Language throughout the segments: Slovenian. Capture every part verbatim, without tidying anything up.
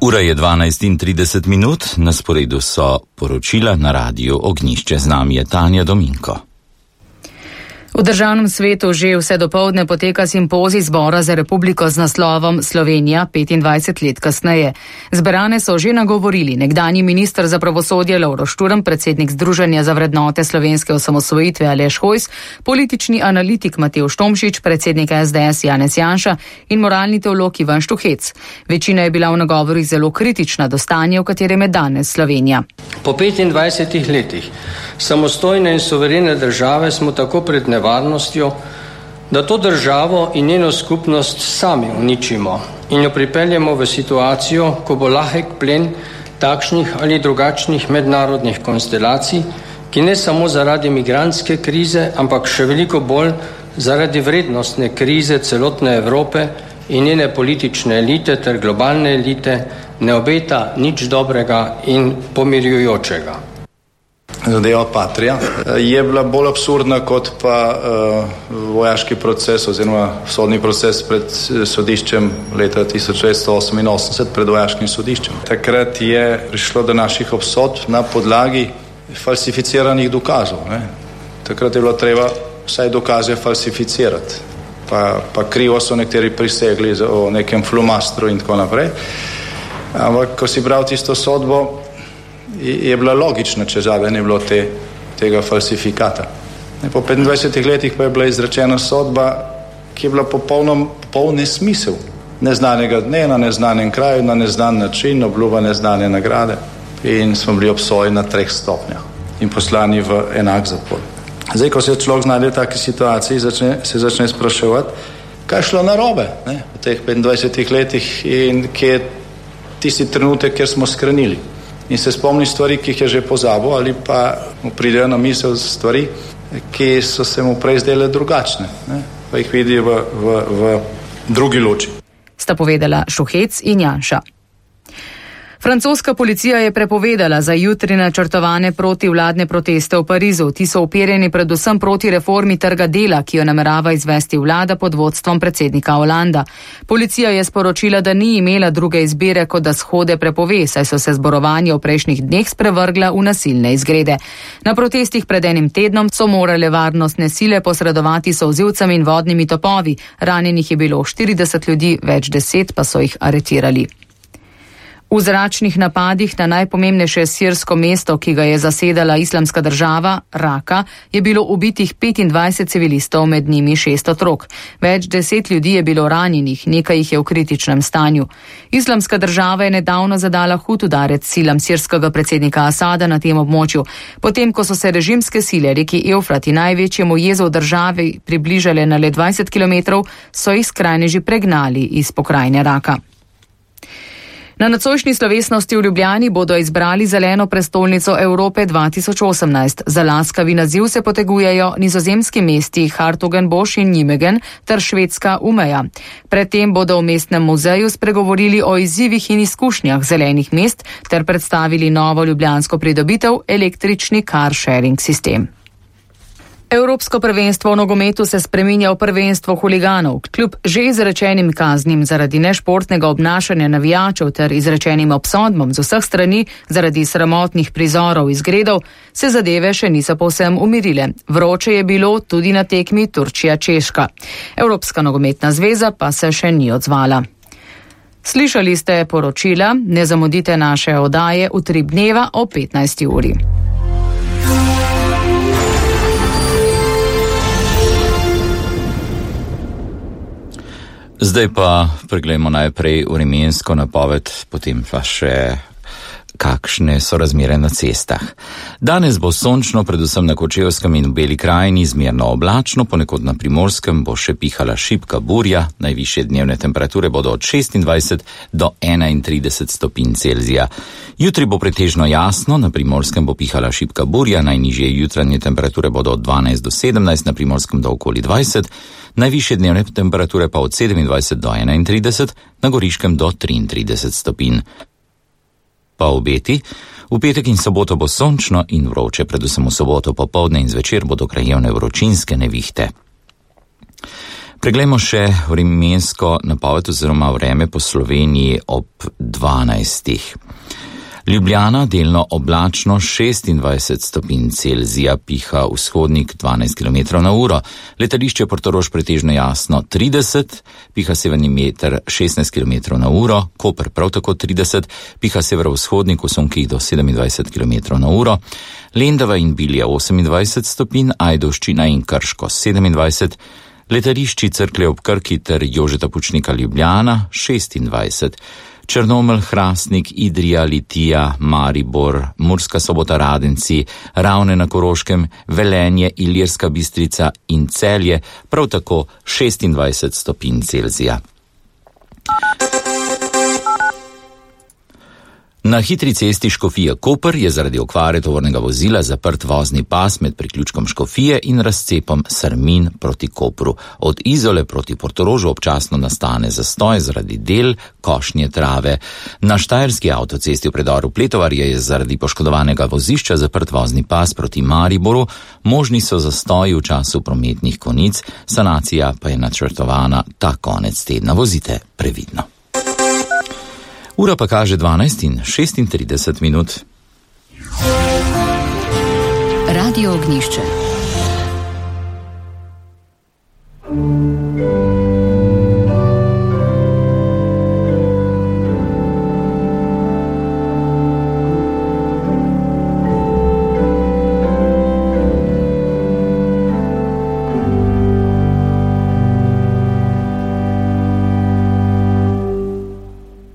Ura je dvanajst in trideset minut, na sporedu so poročila na radiju Ognjišče. Z nami je Tanja Dominko. V državnem svetu že vse dopoldne poteka simpozij Zbora za republiko z naslovom Slovenija petindvajset let kasneje. Zberane so že nagovorili nekdanji minister za pravosodje Lovro Šturm, predsednik Združenja za vrednote slovenske osamosvojitve Aleš Hojs, politični analitik Matevž Tomšič, predsednik es de es Janez Janša in moralni teolog Ivan Štuhec. Večina je bila v nagovorih zelo kritična do stanja, v katerem je danes Slovenija. Po petindvajsetih letih samostojne in suverene države smo tako pred nevarnostjo, da to državo in njeno skupnost sami uničimo in jo pripeljemo v situacijo, ko bo lahek plen takšnih ali drugačnih mednarodnih konstelacij, ki ne samo zaradi migrantske krize, ampak še veliko bolj zaradi vrednostne krize celotne Evrope in njene politične elite ter globalne elite ne obeta nič dobrega in pomirjujočega. Zadeva Patria je bila bolj absurdna kot pa uh, vojaški proces oziroma sodni proces pred sodiščem leta tisoč devetsto oseminosemdeset, pred vojaškim sodiščem. Takrat je prišlo do naših obsodb na podlagi falsificiranih dokazov. Ne? Takrat je bilo treba vsaj dokaze falsificirati. Pa, pa krivo so nekateri prisegli o nekem flumastru in tako naprej. Ampak ko si bral tisto sodbo, je bila logična, če zadaj ne bilo te, tega falsifikata. Po petindvajsetih letih pa je bila izrečena sodba, ki je bila popolno, popoln nesmisel. Neznanega dne, na neznanem kraju, na neznan način, obljuba neznane nagrade. In smo bili obsojeni na treh stopnjah in poslani v enak zapor. Zdaj, ko se človek znajde v taki situaciji, začne, se začne spraševati, kaj je šlo narobe ne, v teh petindvajsetih letih in kje je tisti trenutek, kjer smo skrenili. In se spomni stvari, ki jih je že pozabil, ali pa mu pridejo na misel stvari, ki so se mu prej zdele drugačne, ne? Pa jih vidi v, v, v drugi luči. Sta povedala Štuhec in Janša. Francoska policija je prepovedala za jutri načrtovane protivladne proteste v Parizu. Ti so uperjeni predvsem proti reformi trga dela, ki jo namerava izvesti vlada pod vodstvom predsednika Holanda. Policija je sporočila, da ni imela druge izbire, kot da shode prepove, saj so se zborovanja v prejšnjih dneh sprevrgla v nasilne izgrede. Na protestih pred enim tednom so morale varnostne sile posredovati solzivcem in vodnimi topovi. Ranjenih je bilo štirideset ljudi, več deset pa so jih aretirali. V zračnih napadih na najpomembnejše sirsko mesto, ki ga je zasedala Islamska država, Raka, je bilo ubitih petindvajset civilistov, med njimi šest otrok. Več deset ljudi je bilo ranjenih, nekaj jih je v kritičnem stanju. Islamska država je nedavno zadala hud udarec silam sirskega predsednika Asada na tem območju. Potem, ko so se režimske sile reki Evfrati, največjemu jezu v državi, približale na le dvajset kilometrov, so jih skrajneži pregnali iz pokrajine Raka. Na nocojšnji slovesnosti v Ljubljani bodo izbrali zeleno prestolnico Evrope dva tisoč osemnajst. Za laskavi naziv se potegujejo nizozemski mesti Hertogenbosch in Nijmegen ter švedska Umeja. Predtem bodo v mestnem muzeju spregovorili o izzivih in izkušnjah zelenih mest ter predstavili novo ljubljansko pridobitev, električni car sharing sistem. Evropsko prvenstvo v nogometu se spreminja v prvenstvo huliganov. Kljub že izrečenim kaznim zaradi nešportnega obnašanja navijačev ter izrečenim obsodbam z vseh strani zaradi sramotnih prizorov izgredov, se zadeve še niso povsem umirile. Vroče je bilo tudi na tekmi Turčija-Češka. Evropska nogometna zveza pa se še ni odzvala. Slišali ste poročila, ne zamudite naše oddaje v tri dneva o petnajsti uri. Zdaj pa pregledamo najprej vremensko napoved, potem pa še kakšne so razmere na cestah. Danes bo sončno, predvsem na Kočevskem in v Beli krajini, zmerno oblačno, ponekod na Primorskem bo še pihala šibka burja, najvišje dnevne temperature bodo od šestindvajset do enaintrideset stopinj Celzija. Jutri bo pretežno jasno, na Primorskem bo pihala šibka burja, najnižje jutranje temperature bodo od dvanajst do sedemnajst, na Primorskem do okoli dvajset, najvišje dnevne temperature pa od sedemindvajset do enaintrideset, na Goriškem do triintrideset stopinj. Pa obeti, v petek in soboto bo sončno in vroče, predvsem v soboto popoldne in zvečer bodo krajevne vročinske nevihte. Preglejmo še vremensko napoved oziroma vreme po Sloveniji ob dvanajstih. Ljubljana delno oblačno šestindvajset stopinj Celzija, piha vzhodnik dvanajst kilometrov na uro. Letališče Portorož pretežno jasno trideset, piha severni meter šestnajst kilometrov na uro, Koper prav tako trideset, piha severovzhodnik v sunkih do sedemindvajset kilometrov na uro, Lendava in Bilje osemindvajset stopinj, Ajdovščina in Krško sedemindvajset, letališči Cerklje ob Krki ter Jožeta Pučnika Ljubljana šestindvajset, Črnomelj, Hrastnik, Idrija, Litija, Maribor, Murska Sobota, Radenci, Ravne na Koroškem, Velenje, Ilirska Bistrica in Celje, prav tako šestindvajset stopinj Celzija. Na hitri cesti Škofija-Koper je zaradi okvare tovornega vozila zaprt vozni pas med priključkom Škofije in razcepom Srmin proti Kopru. Od Izole proti Portorožu občasno nastane zastoj zaradi del košnje trave. Na štajerski avtocesti v predoru Pletovarje je zaradi poškodovanega vozišča zaprt vozni pas proti Mariboru. Možni so zastoji v času prometnih konic, sanacija pa je načrtovana ta konec tedna. Vozite previdno. Ura pa kaže dvanajst in šestintrideset minut. Radio Ognjišče.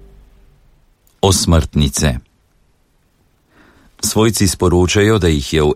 Osmrtnice. Svojci sporočajo, da jih je v